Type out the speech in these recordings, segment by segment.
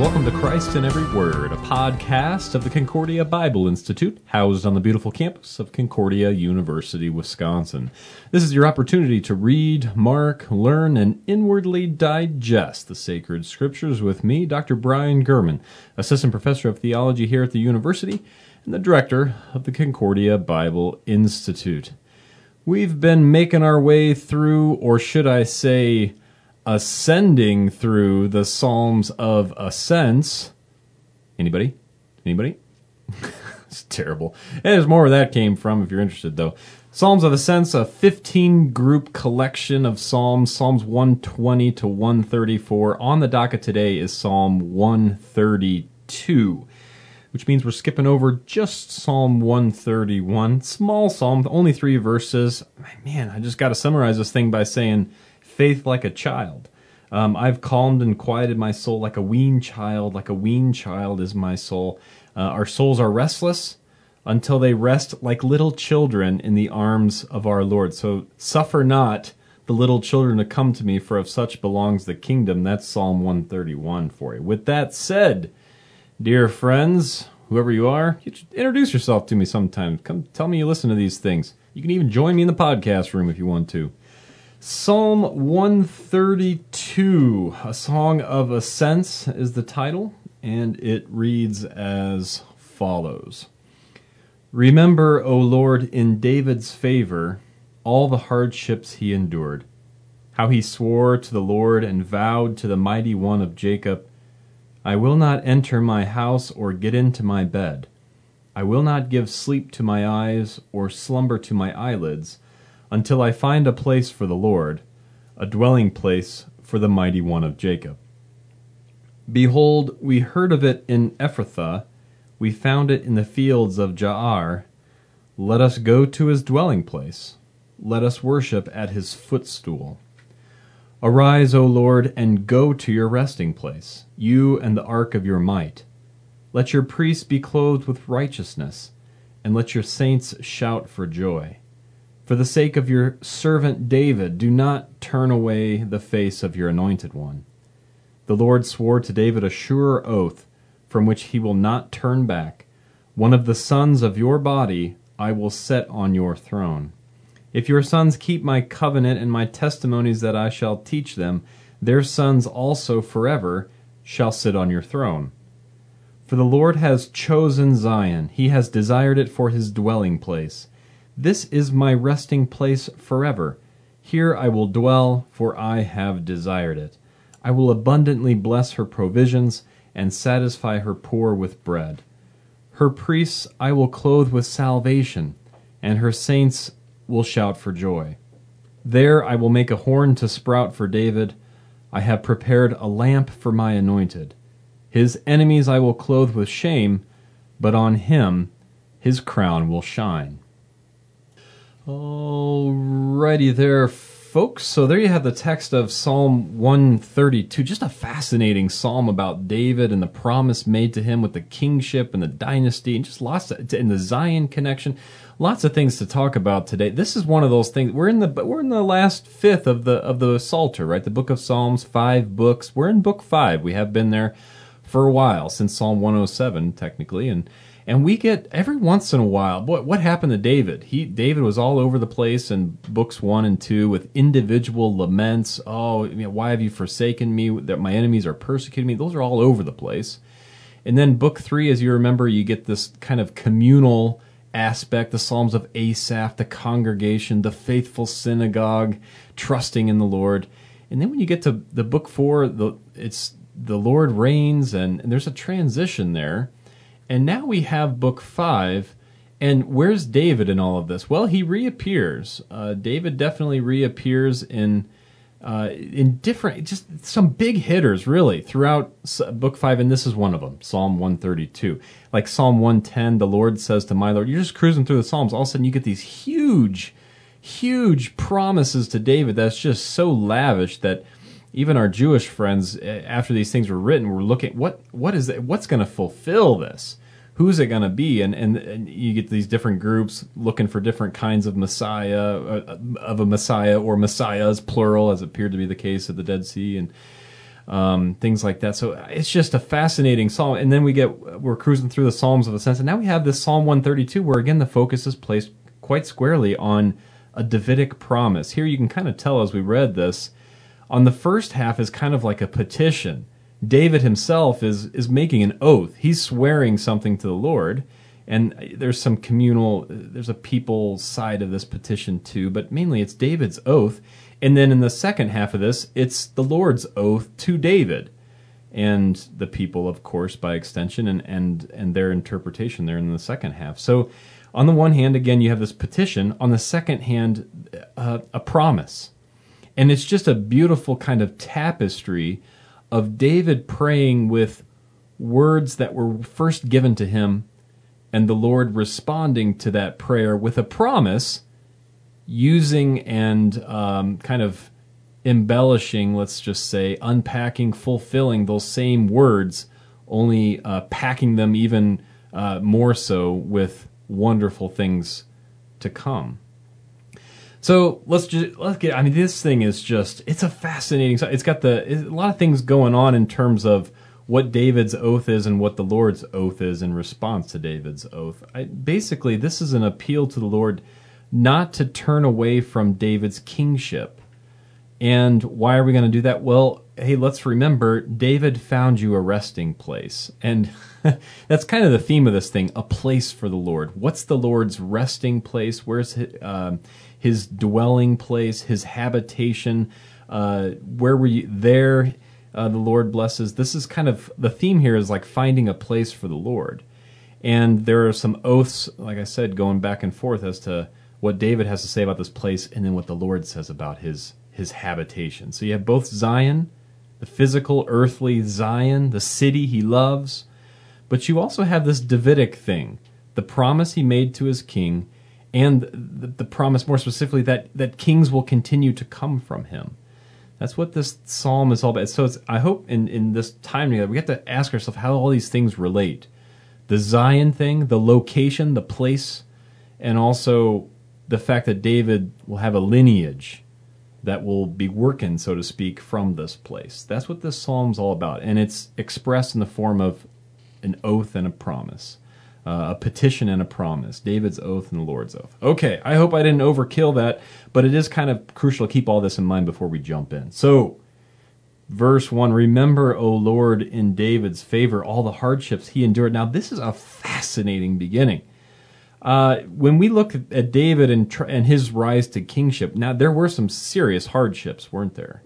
welcome to Christ in Every Word, a podcast of the Concordia Bible Institute, housed on the beautiful campus of Concordia University, Wisconsin. This is your opportunity to read, mark, learn, and inwardly digest the sacred scriptures with me, Dr. Brian Gurman, Assistant Professor of Theology here at the university and the Director of the Concordia Bible Institute. We've been making our way through, or should I say, ascending through the Psalms of Ascents. Anybody? It's terrible. And there's more where that came from if you're interested, though. Psalms of Ascents, a 15-group collection of Psalms 120 to 134. On the docket today is Psalm 132, which means we're skipping over just Psalm 131. Small psalm, only 3 verses. Man, I just got to summarize this thing by saying, faith like a child. I've calmed and quieted my soul like a weaned child. Like a weaned child is my soul. Our souls are restless until they rest like little children in the arms of our Lord. So suffer not the little children to come to me, for of such belongs the kingdom. That's Psalm 131 for you. With that said, dear friends, whoever you are, introduce yourself to me sometime. Come tell me you listen to these things. You can even join me in the podcast room if you want to. Psalm 132, A Song of Ascents is the title, and it reads as follows. Remember, O Lord, in David's favor, all the hardships he endured, how he swore to the Lord and vowed to the Mighty One of Jacob, I will not enter my house or get into my bed. I will not give sleep to my eyes or slumber to my eyelids, until I find a place for the Lord, a dwelling place for the Mighty One of Jacob. Behold, we heard of it in Ephrathah, we found it in the fields of Jaar. Let us go to his dwelling place. Let us worship at his footstool. Arise, O Lord, and go to your resting place, you and the ark of your might. Let your priests be clothed with righteousness, and let your saints shout for joy. For the sake of your servant David, do not turn away the face of your anointed one. The Lord swore to David a sure oath, from which he will not turn back. One of the sons of your body I will set on your throne. If your sons keep my covenant and my testimonies that I shall teach them, their sons also forever shall sit on your throne. For the Lord has chosen Zion, he has desired it for his dwelling place. This is my resting place forever. Here I will dwell, for I have desired it. I will abundantly bless her provisions and satisfy her poor with bread. Her priests I will clothe with salvation, and her saints will shout for joy. There I will make a horn to sprout for David. I have prepared a lamp for my anointed. His enemies I will clothe with shame, but on him his crown will shine. Alrighty there, folks. So there you have the text of Psalm 132. Just a fascinating psalm about David and the promise made to him with the kingship and the dynasty, and just lots of, in the Zion connection. Lots of things to talk about today. This is one of those things. We're in the last fifth of the Psalter, right? The book of Psalms, 5 books. We're in book 5. We have been there for a while, since Psalm 107, technically, and we get, every once in a while, what happened to David? David was all over the place in books 1 and 2 with individual laments. Oh, why have you forsaken me? That my enemies are persecuting me. Those are all over the place. And then book 3, as you remember, you get this kind of communal aspect, the Psalms of Asaph, the congregation, the faithful synagogue, trusting in the Lord. And then when you get to the book 4, it's the Lord reigns, and there's a transition there. And now we have book 5, and where's David in all of this? Well, he reappears. David definitely reappears in different, just some big hitters, really, throughout book 5, and this is one of them, Psalm 132. Like Psalm 110, the Lord says to my Lord, you're just cruising through the Psalms, all of a sudden you get these huge promises to David that's just so lavish that even our Jewish friends, after these things were written, were looking, what is it? What's going to fulfill this? Who's it going to be? And you get these different groups looking for different kinds of Messiah, or Messiahs, plural, as appeared to be the case at the Dead Sea. And things like that. So it's just a fascinating psalm. And then we're cruising through the Psalms of Ascents, and now we have this Psalm 132 where, again, the focus is placed quite squarely on a Davidic promise. Here you can kind of tell as we read this, on the first half is kind of like a petition. David himself is making an oath. He's swearing something to the Lord, and there's a people side of this petition too, but mainly it's David's oath. And then in the second half of this, it's the Lord's oath to David and the people, of course, by extension, and their interpretation there in the second half. So on the one hand, again, you have this petition. On the second hand, a promise. And it's just a beautiful kind of tapestry of David praying with words that were first given to him, and the Lord responding to that prayer with a promise, using and kind of embellishing, let's just say, unpacking, fulfilling those same words, only packing them even more so with wonderful things to come. So let's get. I mean, this thing is it's a fascinating. It's got a lot of things going on in terms of what David's oath is and what the Lord's oath is in response to David's oath. Basically, this is an appeal to the Lord not to turn away from David's kingship. And why are we going to do that? Well, hey, let's remember, David found you a resting place. And that's kind of the theme of this thing, a place for the Lord. What's the Lord's resting place? Where's his dwelling place, his habitation? Where were you there? The Lord blesses. This is kind of, the theme here is like finding a place for the Lord. And there are some oaths, like I said, going back and forth as to what David has to say about this place and then what the Lord says about his habitation. So you have both Zion, the physical, earthly Zion, the city he loves, but you also have this Davidic thing, the promise he made to his king, and the promise more specifically that kings will continue to come from him. That's what this psalm is all about. So I hope in this time together, we have to ask ourselves how all these things relate. The Zion thing, the location, the place, and also the fact that David will have a lineage that will be working, so to speak, from this place. That's what this psalm's all about. And it's expressed in the form of an oath and a promise. A petition and a promise. David's oath and the Lord's oath. Okay, I hope I didn't overkill that, but it is kind of crucial to keep all this in mind before we jump in. So, verse 1, remember, O Lord, in David's favor, all the hardships he endured. Now, this is a fascinating beginning. When we look at David and his rise to kingship, now there were some serious hardships, weren't there?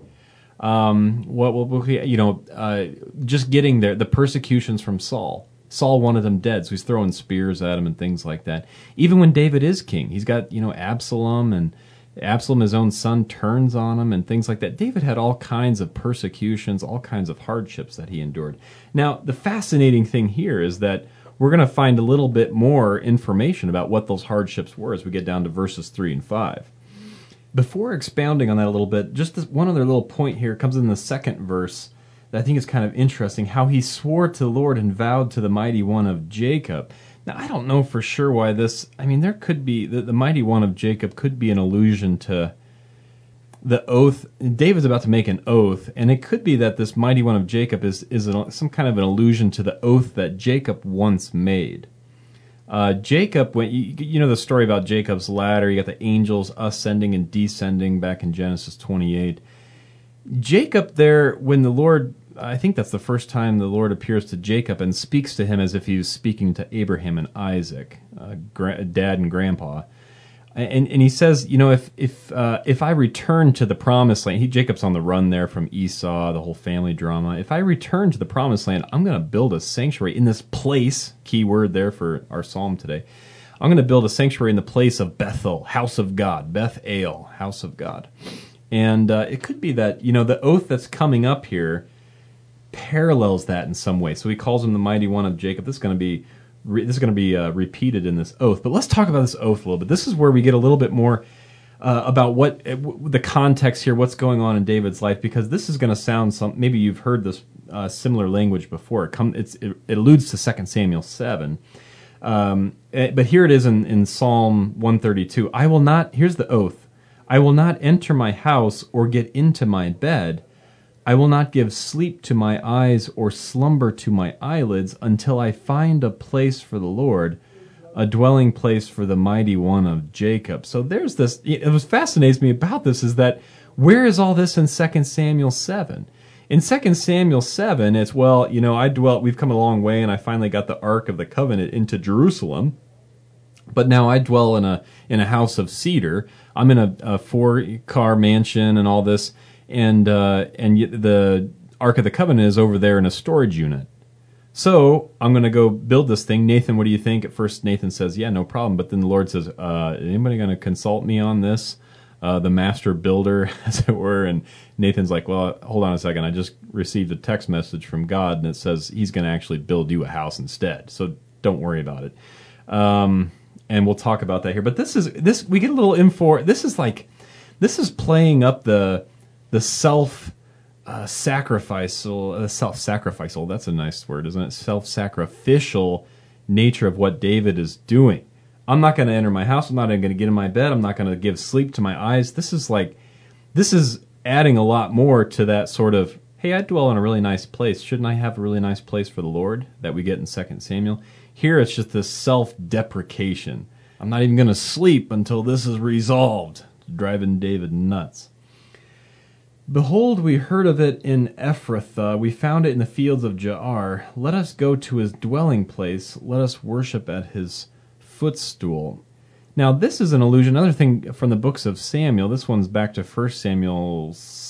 Just getting there, the persecutions from Saul. Saul wanted him dead, so he's throwing spears at him and things like that. Even when David is king, he's got Absalom, and Absalom, his own son, turns on him and things like that. David had all kinds of persecutions, all kinds of hardships that he endured. Now, the fascinating thing here is that we're going to find a little bit more information about what those hardships were as we get down to verses 3 and 5. Before expounding on that a little bit, just one other little point here comes in the second verse that I think is kind of interesting, how he swore to the Lord and vowed to the Mighty One of Jacob. Now, I don't know for sure why this, there could be, the Mighty One of Jacob could be an allusion to the oath. David's about to make an oath, and it could be that this Mighty One of Jacob is some kind of an allusion to the oath that Jacob once made. Jacob, when you know the story about Jacob's ladder, you got the angels ascending and descending back in Genesis 28. Jacob there, when the Lord, I think that's the first time the Lord appears to Jacob and speaks to him as if he was speaking to Abraham and Isaac, dad and grandpa. And he says, if I return to the promised land, Jacob's on the run there from Esau, the whole family drama. If I return to the promised land, I'm going to build a sanctuary in this place, key word there for our psalm today. I'm going to build a sanctuary in the place of Bethel, house of God, Beth-El, house of God. And it could be that, the oath that's coming up here parallels that in some way. So he calls him the Mighty One of Jacob. This is going to be repeated in this oath. But let's talk about this oath a little bit. This is where we get a little bit more about what the context here, what's going on in David's life, because this is going to sound maybe you've heard this similar language before. It alludes to 2 Samuel 7. But here it is in Psalm 132. Here's the oath. I will not enter my house or get into my bed I will not give sleep to my eyes or slumber to my eyelids until I find a place for the Lord, a dwelling place for the mighty one of Jacob. So there's this. It was fascinates me about this is that where is all this in 2 Samuel 7? In 2 Samuel 7, it's, well, we've come a long way, and I finally got the Ark of the Covenant into Jerusalem, but now I dwell in a house of cedar. I'm in a 4-car mansion and all this, and the Ark of the Covenant is over there in a storage unit. So I'm going to go build this thing. Nathan, what do you think? At first, Nathan says, yeah, no problem. But then the Lord says, anybody going to consult me on this? The master builder, as it were. And Nathan's like, well, hold on a second. I just received a text message from God, and it says he's going to actually build you a house instead. So don't worry about it. And we'll talk about that here. But we get a little info. This is playing up the self-sacrificial, that's a nice word, isn't it? Self-sacrificial nature of what David is doing. I'm not going to enter my house. I'm not going to get in my bed. I'm not going to give sleep to my eyes. This is adding a lot more to that sort of, hey, I dwell in a really nice place. Shouldn't I have a really nice place for the Lord that we get in 2 Samuel? Here it's just this self-deprecation. I'm not even going to sleep until this is resolved. Driving David nuts. Behold, we heard of it in Ephrathah. We found it in the fields of Jaar. Let us go to his dwelling place. Let us worship at his footstool. Now, this is an allusion, another thing from the books of Samuel. This one's back to 1 Samuel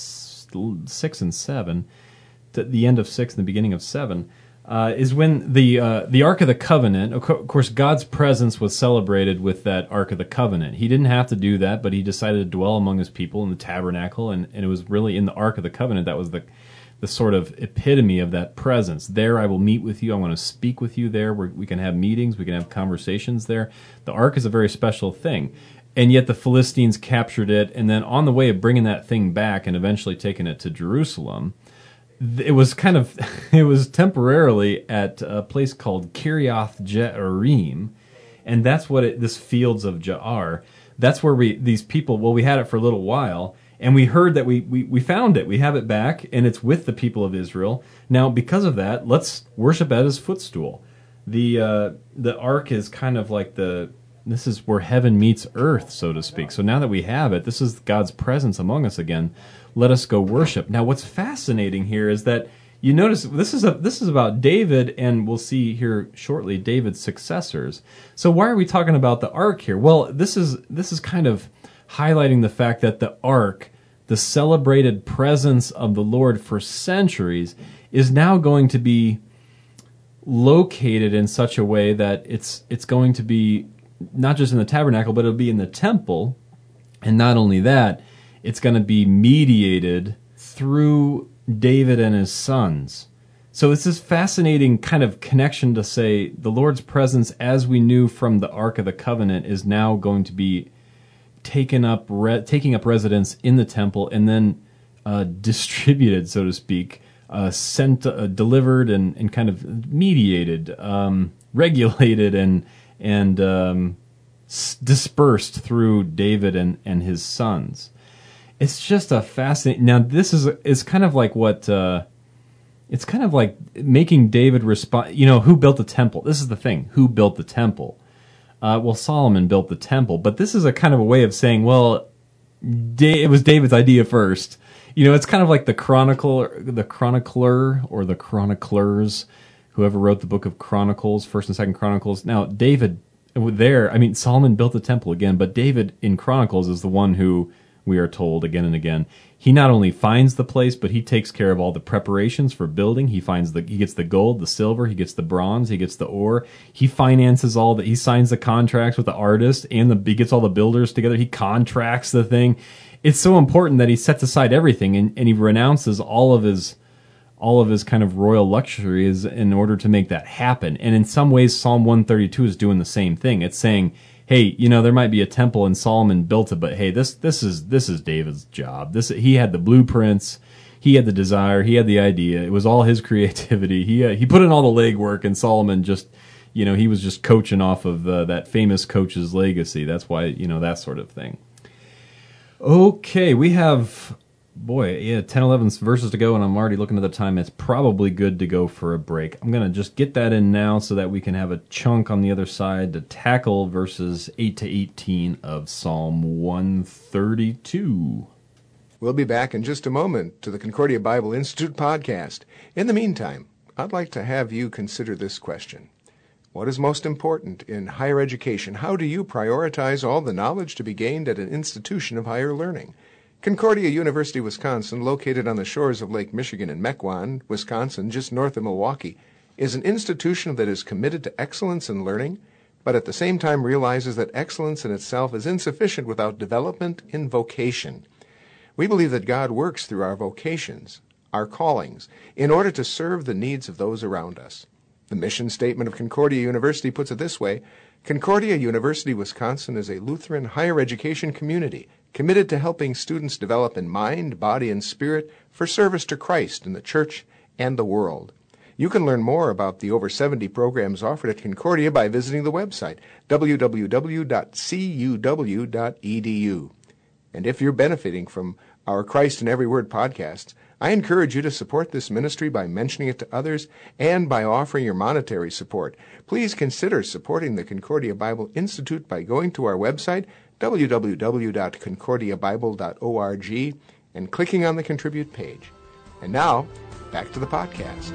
6 and 7, to the end of 6 and the beginning of 7, is when the Ark of the Covenant, of course, God's presence was celebrated with that Ark of the Covenant. He didn't have to do that, but he decided to dwell among his people in the tabernacle, and it was really in the Ark of the Covenant that was the sort of epitome of that presence. There I will meet with you. I want to speak with you there. We can have meetings. We can have conversations there. The Ark is a very special thing. And yet the Philistines captured it, and then on the way of bringing that thing back and eventually taking it to Jerusalem, it was temporarily at a place called Kiriath Jearim, and that's what this fields of Jaar. That's where we had it for a little while, and we heard that we found it. We have it back, and it's with the people of Israel. Now, because of that, let's worship at his footstool. The ark is kind of like this is where heaven meets earth, so to speak. So now that we have it, this is God's presence among us again. Let us go worship. Now, what's fascinating here is that you notice this is about David, and we'll see here shortly David's successors. So why are we talking about the ark here? Well, this is kind of highlighting the fact that the ark, the celebrated presence of the Lord for centuries, is now going to be located in such a way that it's going to be not just in the tabernacle, but it'll be in the temple. And not only that, it's going to be mediated through David and his sons. So it's this fascinating kind of connection to say the Lord's presence, as we knew from the Ark of the Covenant, is now going to be taking up residence in the temple, and then distributed, so to speak, delivered and kind of mediated, regulated, and dispersed through David and his sons. It's just a fascinating. Now, this is kind of like what it's kind of like making David respond. Who built the temple? This is the thing. Who built the temple? Well, Solomon built the temple, but this is a kind of a way of saying, well, it was David's idea first. It's kind of like the chronicler, or the chroniclers, whoever wrote the book of Chronicles, 1st and 2nd Chronicles. Now, Solomon built the temple again, but David in Chronicles is the one who, we are told again and again, he not only finds the place, but he takes care of all the preparations for building. He gets the gold, the silver, he gets the bronze, he gets the ore. He finances he signs the contracts with the artist, and he gets all the builders together. He contracts the thing. It's so important that he sets aside everything and he renounces all of his kind of royal luxuries in order to make that happen. And in some ways, Psalm 132 is doing the same thing. It's saying, hey, there might be a temple and Solomon built it, but hey, this is David's job. He had the blueprints, he had the desire, he had the idea. It was all his creativity. He put in all the legwork, and Solomon just, he was just coaching off of that famous coach's legacy. That's why, that sort of thing. Okay, we have boy, yeah, 10, 11 verses to go, and I'm already looking at the time. It's probably good to go for a break. I'm going to just get that in now so that we can have a chunk on the other side to tackle verses 8 to 18 of Psalm 132. We'll be back in just a moment to the Concordia Bible Institute podcast. In the meantime, I'd like to have you consider this question. What is most important in higher education? How do you prioritize all the knowledge to be gained at an institution of higher learning? Concordia University, Wisconsin, located on the shores of Lake Michigan in Mequon, Wisconsin, just north of Milwaukee, is an institution that is committed to excellence in learning, but at the same time realizes that excellence in itself is insufficient without development in vocation. We believe that God works through our vocations, our callings, in order to serve the needs of those around us. The mission statement of Concordia University puts it this way: Concordia University, Wisconsin is a Lutheran higher education community committed to helping students develop in mind, body, and spirit for service to Christ in the church and the world. You can learn more about the over 70 programs offered at Concordia by visiting the website, www.cuw.edu. And if you're benefiting from our Christ in Every Word podcasts, I encourage you to support this ministry by mentioning it to others and by offering your monetary support. Please consider supporting the Concordia Bible Institute by going to our website, www.concordiabible.org, and clicking on the Contribute page. And now, back to the podcast.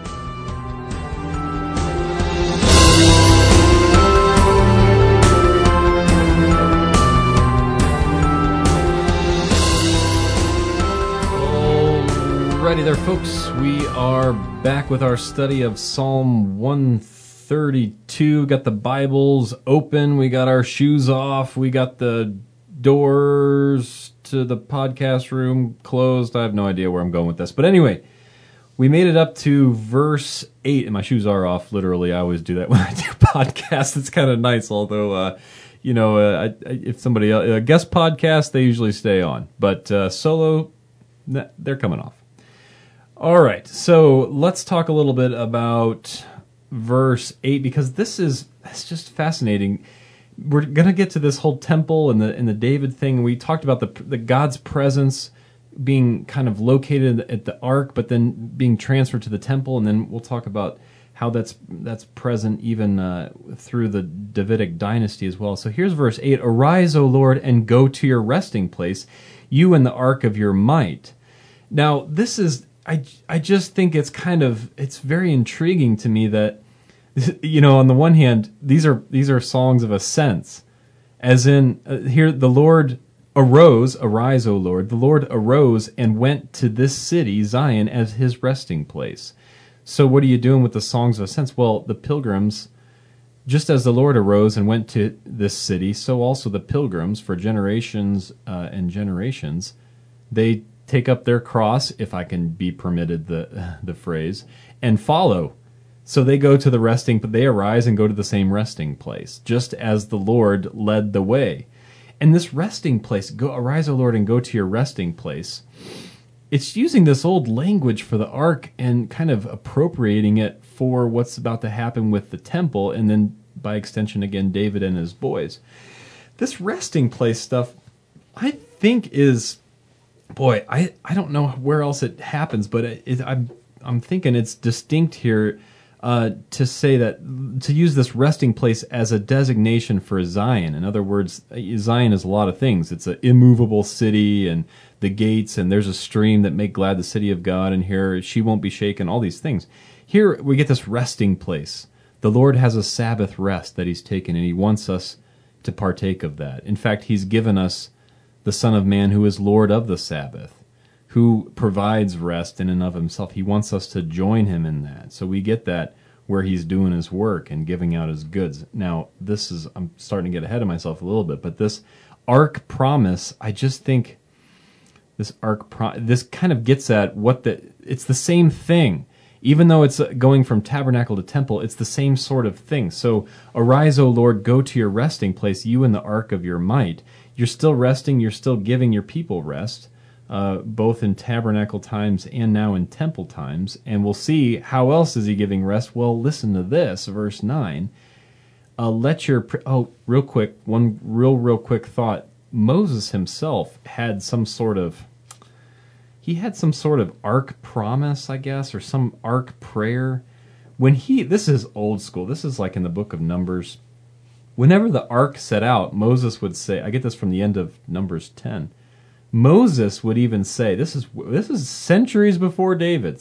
Alrighty there, folks. We are back with our study of Psalm 132. Got the Bibles open. We got our shoes off. We got the doors to the podcast room closed. I have no idea where I'm going with this. But anyway, we made it up to verse 8. And my shoes are off, literally. I always do that when I do podcasts. It's kind of nice, although, if somebody else, a guest podcast, they usually stay on. But solo, they're coming off. All right, so let's talk a little bit about verse 8, because it's just fascinating. We're going to get to this whole temple and the David thing. We talked about the God's presence being kind of located at the ark, but then being transferred to the temple, and then we'll talk about how that's present even through the Davidic dynasty as well. So here's verse 8: Arise, O Lord, and go to your resting place, you in the ark of your might. Now, this is... I just think it's very intriguing to me that, on the one hand, these are songs of ascents, as in here the Lord arose, arise, O Lord, the Lord arose and went to this city, Zion, as his resting place. So what are you doing with the songs of ascents? Well, the pilgrims, just as the Lord arose and went to this city, so also the pilgrims, for generations and generations, they take up their cross, if I can be permitted the phrase, and follow. So they go to the resting, but they arise and go to the same resting place, just as the Lord led the way. And this resting place, arise, O Lord, and go to your resting place, it's using this old language for the ark and kind of appropriating it for what's about to happen with the temple, and then by extension, again, David and his boys. This resting place stuff, I think is... Boy, I don't know where else it happens, but I'm thinking it's distinct here to say that, to use this resting place as a designation for Zion. In other words, Zion is a lot of things. It's an immovable city, and the gates, and there's a stream that make glad the city of God, and here she won't be shaken, all these things. Here we get this resting place. The Lord has a Sabbath rest that he's taken, and he wants us to partake of that. In fact, he's given us the Son of Man, who is Lord of the Sabbath, who provides rest in and of himself. He wants us to join him in that. So we get that where he's doing his work and giving out his goods. Now, I'm starting to get ahead of myself a little bit, but this ark promise, I just think this kind of gets at it's the same thing. Even though it's going from tabernacle to temple, it's the same sort of thing. So, arise, O Lord, go to your resting place, you in the ark of your might. You're still resting, you're still giving your people rest, both in tabernacle times and now in temple times. And we'll see, how else is he giving rest? Well, listen to this, verse 9. Real quick, one real quick thought. Moses himself had some sort of, he had some sort of ark promise, I guess, or some ark prayer. This is old school. This is like in the book of Numbers. Whenever the ark set out, Moses would say, I get this from the end of Numbers 10. Moses would even say, this is centuries before David.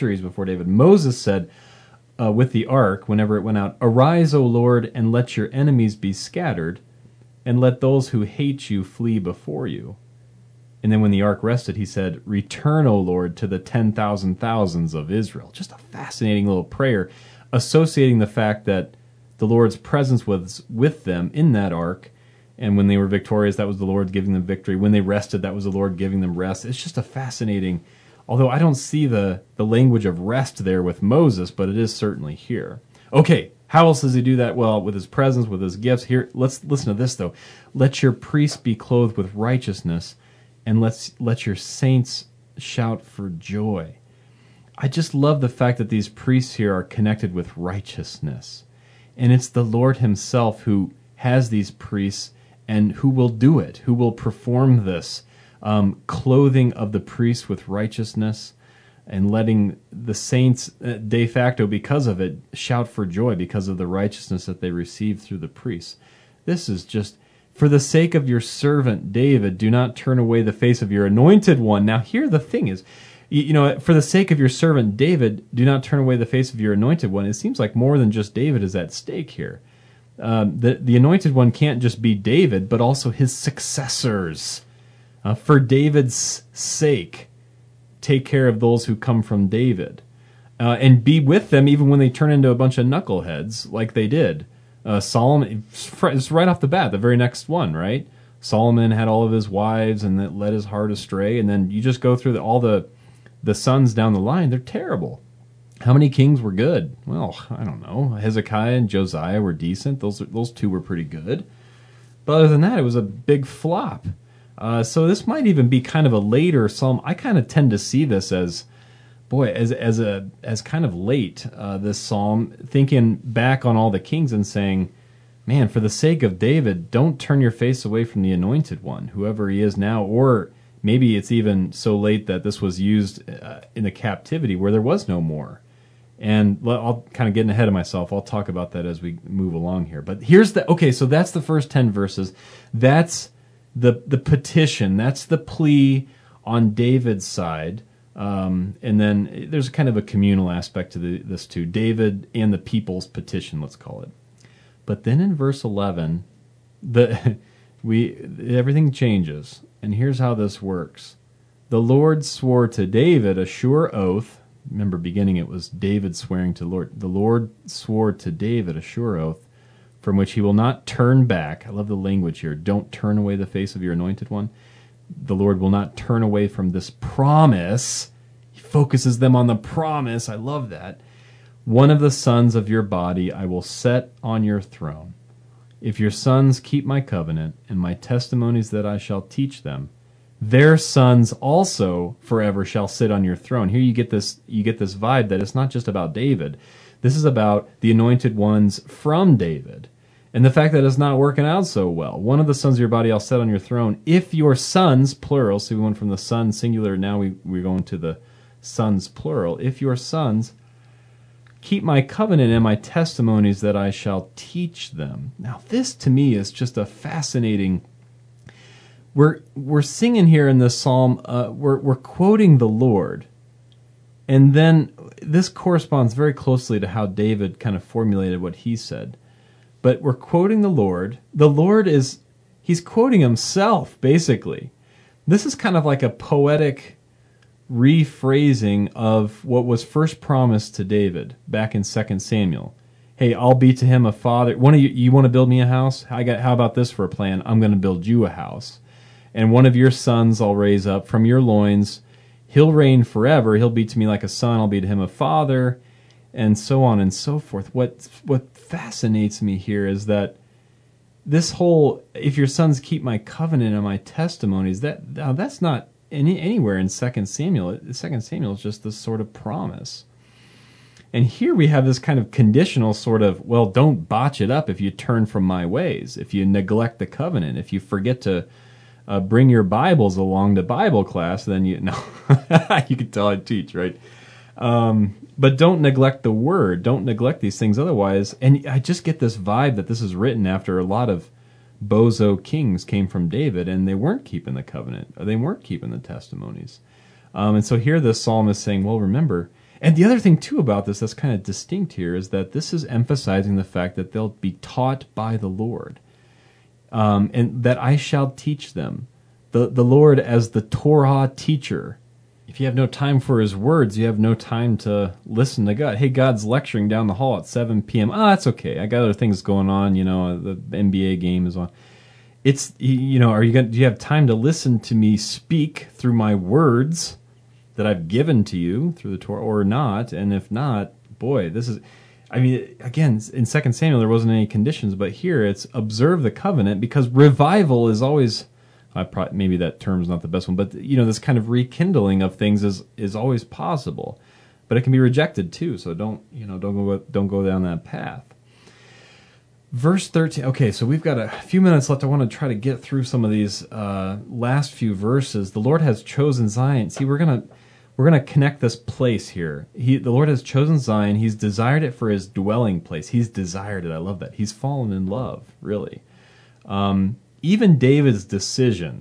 Moses said with the ark, whenever it went out, "Arise, O Lord, and let your enemies be scattered, and let those who hate you flee before you." And then when the ark rested, he said, "Return, O Lord, to the 10,000 thousands of Israel." Just a fascinating little prayer associating the fact that the Lord's presence was with them in that ark. And when they were victorious, that was the Lord giving them victory. When they rested, that was the Lord giving them rest. It's just a fascinating, although I don't see the language of rest there with Moses, but it is certainly here. Okay, how else does he do that? Well, with his presence, with his gifts. Here, let's listen to this, though. "Let your priests be clothed with righteousness, and let your saints shout for joy." I just love the fact that these priests here are connected with righteousness. And it's the Lord himself who has these priests and who will do it, who will perform this clothing of the priests with righteousness and letting the saints de facto, because of it, shout for joy because of the righteousness that they receive through the priests. This is just, "For the sake of your servant David, do not turn away the face of your anointed one." Now here the thing is, for the sake of your servant David, do not turn away the face of your anointed one. It seems like more than just David is at stake here. The anointed one can't just be David, but also his successors. For David's sake, take care of those who come from David. And be with them even when they turn into a bunch of knuckleheads like they did. Solomon, it's right off the bat, the very next one, right? Solomon had all of his wives and that led his heart astray. And then you just go through all the sons down the line, they're terrible. How many kings were good? Well, I don't know. Hezekiah and Josiah were decent. Those two were pretty good. But other than that, it was a big flop. So this might even be kind of a later psalm. I kind of tend to see this as kind of late, this psalm, thinking back on all the kings and saying, man, for the sake of David, don't turn your face away from the anointed one, whoever he is now. Or maybe it's even so late that this was used in the captivity where there was no more. And I'll kind of getting ahead of myself. I'll talk about that as we move along here. But so that's the first 10 verses. That's the petition. That's the plea on David's side. And then there's kind of a communal aspect to this too. David and the people's petition, let's call it. But then in verse 11, everything changes. And here's how this works. "The Lord swore to David a sure oath." Remember, beginning it was David swearing to the Lord. "The Lord swore to David a sure oath, from which he will not turn back." I love the language here. Don't turn away the face of your anointed one. The Lord will not turn away from this promise. He focuses them on the promise. I love that. "One of the sons of your body I will set on your throne. If your sons keep my covenant and my testimonies that I shall teach them, their sons also forever shall sit on your throne." Here you get this vibe that it's not just about David. This is about the anointed ones from David. And the fact that it's not working out so well. "One of the sons of your body I'll set on your throne. If your sons," plural, so we went from the son singular, now we're going to the sons plural. "If your sons keep my covenant and my testimonies that I shall teach them." Now this to me is just a fascinating. We're singing here in this psalm, we're quoting the Lord. And then this corresponds very closely to how David kind of formulated what he said. But we're quoting the Lord. The Lord he's quoting himself, basically. This is kind of like a poetic rephrasing of what was first promised to David back in 2 Samuel. Hey, I'll be to him a father. One of you want to build me a house? How about this for a plan? I'm going to build you a house. And one of your sons I'll raise up from your loins. He'll reign forever. He'll be to me like a son. I'll be to him a father, and so on and so forth. What fascinates me here is that this whole, "if your sons keep my covenant and my testimonies," that's not anywhere in 2 Samuel. 2 Samuel is just this sort of promise. And here we have this kind of conditional sort of, well, don't botch it up if you turn from my ways, if you neglect the covenant, if you forget to bring your Bibles along to Bible class, then you can tell I teach, right? But don't neglect the word. Don't neglect these things otherwise. And I just get this vibe that this is written after a lot of bozo kings came from David, and they weren't keeping the covenant. Or they weren't keeping the testimonies. And so here the psalm is saying, well, remember. And the other thing, too, about this that's kind of distinct here is that this is emphasizing the fact that they'll be taught by the Lord. And that I shall teach them. The Lord as the Torah teacher. If you have no time for his words, you have no time to listen to God. Hey, God's lecturing down the hall at 7 p.m. Oh, that's okay. I got other things going on. The NBA game is on. It's, do you have time to listen to me speak through my words that I've given to you through the Torah or not? And if not, boy, this is, again, in 2 Samuel, there wasn't any conditions, but here it's observe the covenant, because revival is always, maybe that term's not the best one, but this kind of rekindling of things is always possible, but it can be rejected too. So don't go down that path. Verse 13. Okay, so we've got a few minutes left. I want to try to get through some of these last few verses. The Lord has chosen Zion. See, we're gonna connect this place here. The Lord has chosen Zion. He's desired it for his dwelling place. He's desired it. I love that. He's fallen in love, really. Even David's decision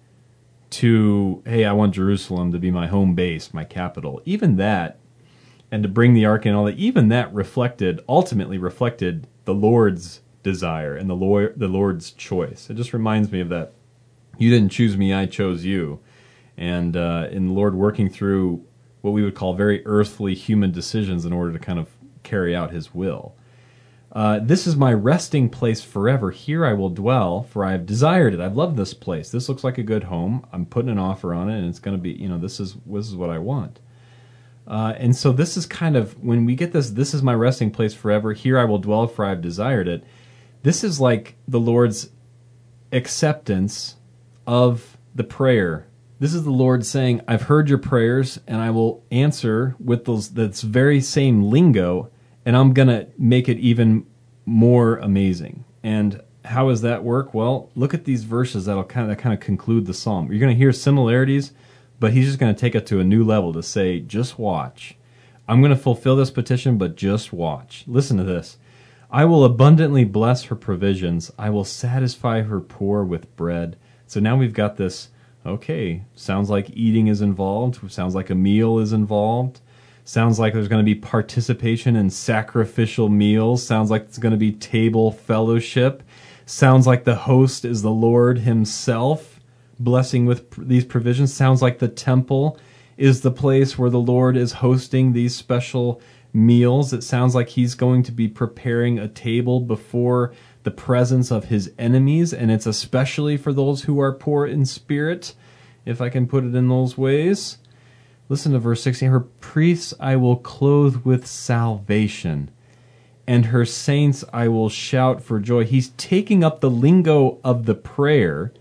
to, hey, I want Jerusalem to be my home base, my capital, even that, and to bring the ark and all that, even that ultimately reflected the Lord's desire and the Lord's choice. It just reminds me of that. You didn't choose me, I chose you. And in the Lord working through what we would call very earthly human decisions in order to kind of carry out his will. This is my resting place forever. Here I will dwell, for I have desired it. I've loved this place. This looks like a good home. I'm putting an offer on it, and it's going to be, this is what I want. And so this is kind of, when we get this is my resting place forever. Here I will dwell, for I have desired it. This is like the Lord's acceptance of the prayer. This is the Lord saying, I've heard your prayers, and I will answer with this very same lingo, and I'm going to make it even more amazing. And how does that work? Well, look at these verses that kind of conclude the psalm. You're going to hear similarities, but he's just going to take it to a new level to say, just watch. I'm going to fulfill this petition, but just watch. Listen to this. I will abundantly bless her provisions. I will satisfy her poor with bread. So now we've got this, okay, sounds like eating is involved. Sounds like a meal is involved. Sounds like there's going to be participation in sacrificial meals. Sounds like it's going to be table fellowship. Sounds like the host is the Lord himself, blessing with these provisions. Sounds like the temple is the place where the Lord is hosting these special meals. It sounds like he's going to be preparing a table before the presence of his enemies, and it's especially for those who are poor in spirit, if I can put it in those ways. Listen to verse 16. Her priests I will clothe with salvation, and her saints I will shout for joy. He's taking up the lingo of the prayer,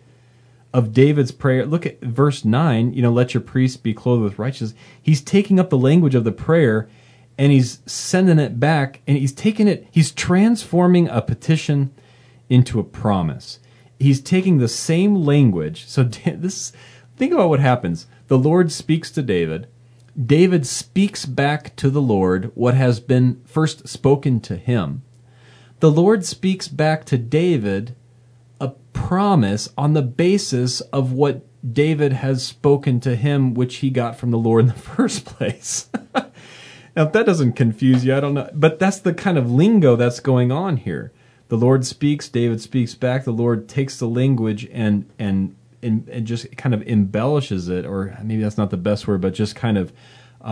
of David's prayer. Look at verse 9, let your priests be clothed with righteousness. He's taking up the language of the prayer, and he's sending it back, and he's transforming a petition into a promise. He's taking the same language. So think about what happens. The Lord speaks to David. David speaks back to the Lord what has been first spoken to him. The Lord speaks back to David a promise on the basis of what David has spoken to him, which he got from the Lord in the first place. Now, if that doesn't confuse you, I don't know. But that's the kind of lingo that's going on here. The Lord speaks, David speaks back. The Lord takes the language and just kind of embellishes it, or maybe that's not the best word, but just kind of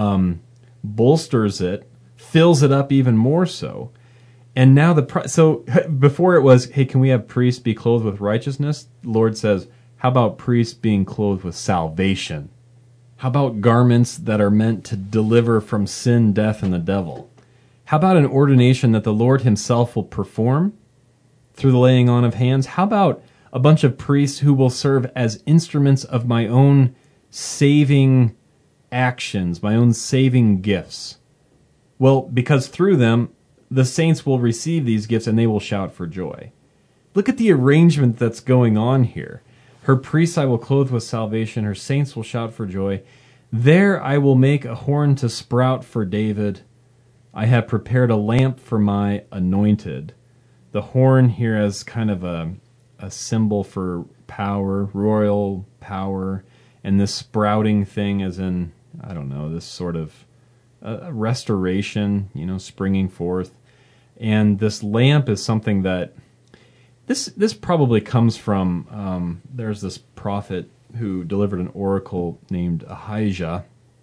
bolsters it, fills it up even more so. And now so before it was, hey, can we have priests be clothed with righteousness? The Lord says, how about priests being clothed with salvation? How about garments that are meant to deliver from sin, death, and the devil? How about an ordination that the Lord himself will perform through the laying on of hands? How about a bunch of priests who will serve as instruments of my own saving actions, my own saving gifts? Well, because through them, the saints will receive these gifts and they will shout for joy. Look at the arrangement that's going on here. Her priests I will clothe with salvation. Her saints will shout for joy. There I will make a horn to sprout for David. I have prepared a lamp for my anointed. The horn here as kind of a symbol for power, royal power, and this sprouting thing as in, I don't know, this sort of restoration, springing forth. And this lamp is something that this probably comes from, there's this prophet who delivered an oracle named Ahijah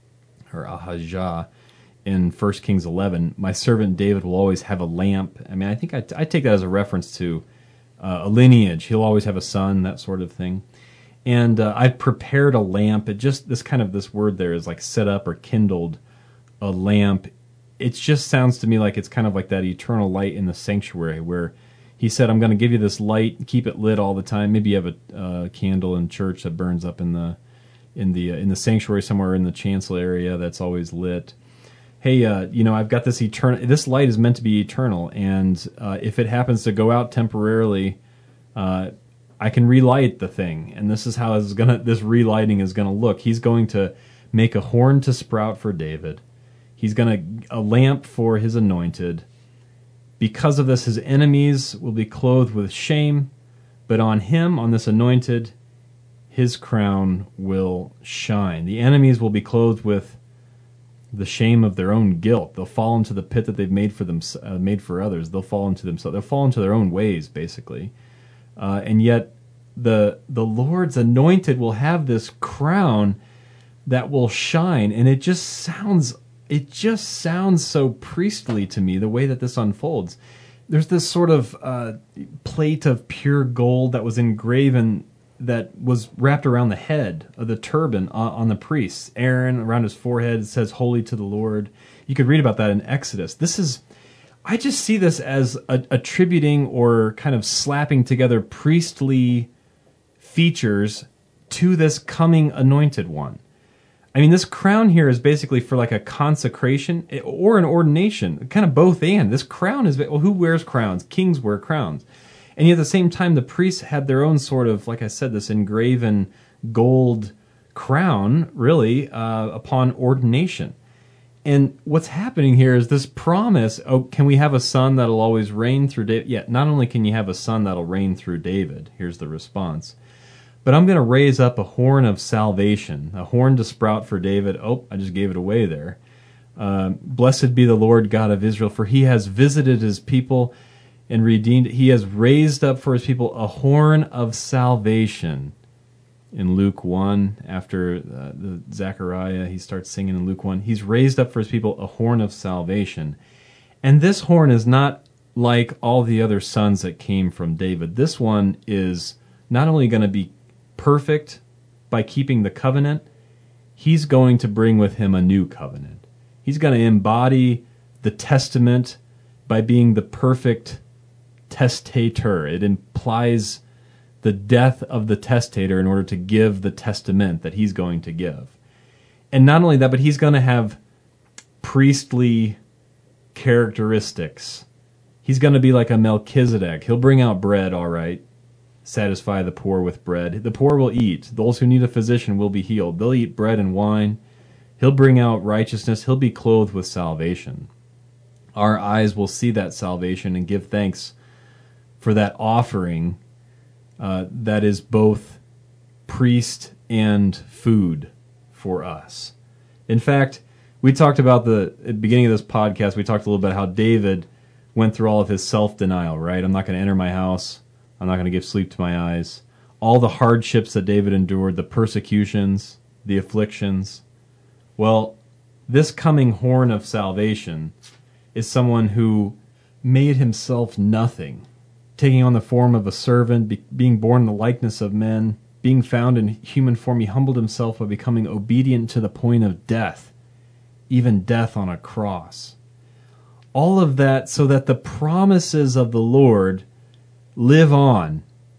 in 1 Kings 11. My servant David will always have a lamp. I mean, I think I take that as a reference to a lineage. He'll always have a son, that sort of thing. And I've prepared a lamp. It just, this word there is like set up or kindled a lamp. It just sounds to me like it's kind of like that eternal light in the sanctuary where he said, I'm going to give you this light, keep it lit all the time. Maybe you have a candle in church that burns up in the sanctuary somewhere in the chancel area that's always lit. Hey, I've got this eternal. This light is meant to be eternal, and if it happens to go out temporarily, I can relight the thing. And this is how this relighting is gonna look. He's going to make a horn to sprout for David. He's a lamp for his anointed. Because of this, his enemies will be clothed with shame, but on him, on this anointed, his crown will shine. The enemies will be clothed with the shame of their own guilt. They'll fall into the pit that they've made for others. They'll fall into themselves. They'll fall into their own ways, basically. And yet, the Lord's anointed will have this crown that will shine, and it just sounds so priestly to me, the way that this unfolds. There's this sort of plate of pure gold that was engraven, that was wrapped around the head of the turban on the priests. Aaron, around his forehead, it says, Holy to the Lord. You could read about that in Exodus. I just see this as attributing or kind of slapping together priestly features to this coming anointed one. I mean, this crown here is basically for like a consecration or an ordination, kind of both and. This crown is, who wears crowns? Kings wear crowns. And yet at the same time, the priests had their own sort of, like I said, this engraven gold crown, really, upon ordination. And what's happening here is this promise, can we have a son that'll always reign through David? Yeah, not only can you have a son that'll reign through David, here's the response, but I'm going to raise up a horn of salvation, a horn to sprout for David. Oh, I just gave it away there. Blessed be the Lord God of Israel, for he has visited his people and redeemed. He has raised up for his people a horn of salvation. In Luke 1, after the Zechariah, he starts singing in Luke 1. He's raised up for his people a horn of salvation. And this horn is not like all the other sons that came from David. This one is not only going to be perfect by keeping the covenant, he's going to bring with him a new covenant. He's going to embody the testament by being the perfect testator. It implies the death of the testator in order to give the testament that he's going to give. And not only that, but he's going to have priestly characteristics. He's going to be like a Melchizedek. He'll bring out bread, all right. Satisfy the poor with bread. The poor will eat. Those who need a physician will be healed. They'll eat bread and wine. He'll bring out righteousness. He'll be clothed with salvation. Our eyes will see that salvation and give thanks for that offering that is both priest and food for us. In fact, we talked about at the beginning of this podcast, we talked a little bit about how David went through all of his self-denial, right? I'm not going to enter my house. I'm not going to give sleep to my eyes. All the hardships that David endured, the persecutions, the afflictions. Well, this coming horn of salvation is someone who made himself nothing, taking on the form of a servant, being born in the likeness of men, being found in human form. He humbled himself by becoming obedient to the point of death, even death on a cross. All of that so that the promises of the Lord live on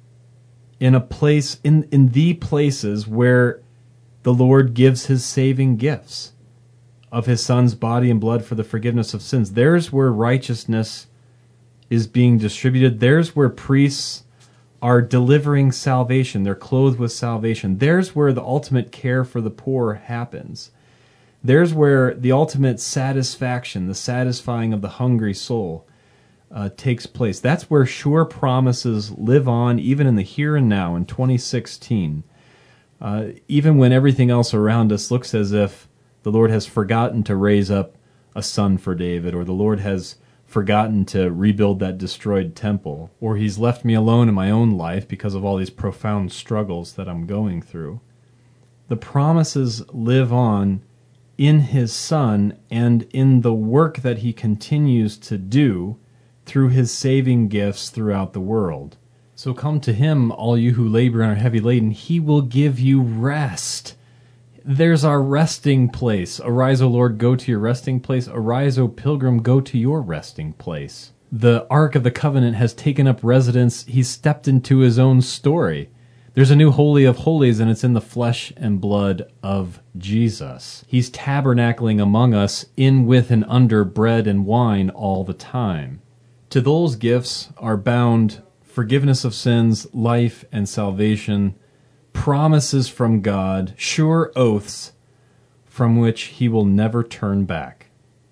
in a place, in the places where the Lord gives his saving gifts of his Son's body and blood for the forgiveness of sins. There's where righteousness is being distributed. There's where priests are delivering salvation. They're clothed with salvation. There's where the ultimate care for the poor happens. There's where the ultimate satisfaction, the satisfying of the hungry soul, takes place. That's where sure promises live on, even in the here and now, in 2016. Even when everything else around us looks as if the Lord has forgotten to raise up a son for David, or the Lord has forgotten to rebuild that destroyed temple, or he's left me alone in my own life because of all these profound struggles that I'm going through. The promises live on in his Son and in the work that he continues to do through his saving gifts throughout the world. So come to him, all you who labor and are heavy laden. He will give you rest. There's our resting place. Arise, O Lord, go to your resting place. Arise, O pilgrim, go to your resting place. The Ark of the Covenant has taken up residence. He's stepped into his own story. There's a new Holy of Holies, and it's in the flesh and blood of Jesus. He's tabernacling among us in, with, and under bread and wine all the time. To those gifts are bound forgiveness of sins, life, and salvation, promises from God, sure oaths from which he will never turn back.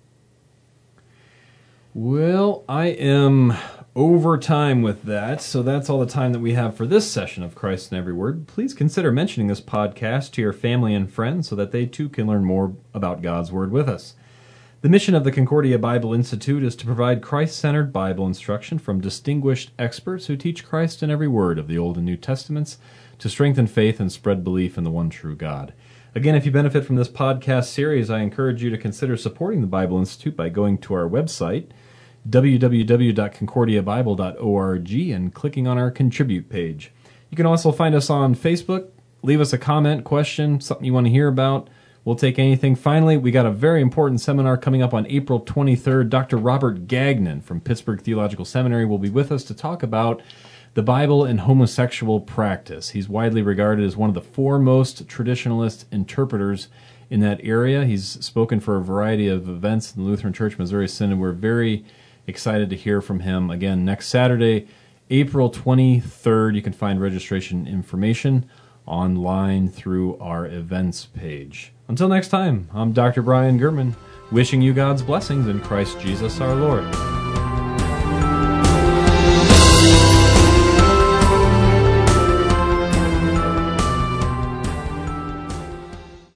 Well, I am over time with that, so that's all the time that we have for this session of Christ in Every Word. Please consider mentioning this podcast to your family and friends so that they too can learn more about God's Word with us. The mission of the Concordia Bible Institute is to provide Christ-centered Bible instruction from distinguished experts who teach Christ in every word of the Old and New Testaments to strengthen faith and spread belief in the one true God. Again, if you benefit from this podcast series, I encourage you to consider supporting the Bible Institute by going to our website, www.concordiabible.org, and clicking on our Contribute page. You can also find us on Facebook. Leave us a comment, question, something you want to hear about. We'll take anything. Finally, we got a very important seminar coming up on April 23rd. Dr. Robert Gagnon from Pittsburgh Theological Seminary will be with us to talk about the Bible and homosexual practice. He's widely regarded as one of the foremost traditionalist interpreters in that area. He's spoken for a variety of events in the Lutheran Church Missouri Synod. We're very excited to hear from him again next Saturday, April 23rd. You can find registration information online through our events page. Until next time, I'm Dr. Brian Gurman, wishing you God's blessings in Christ Jesus our Lord.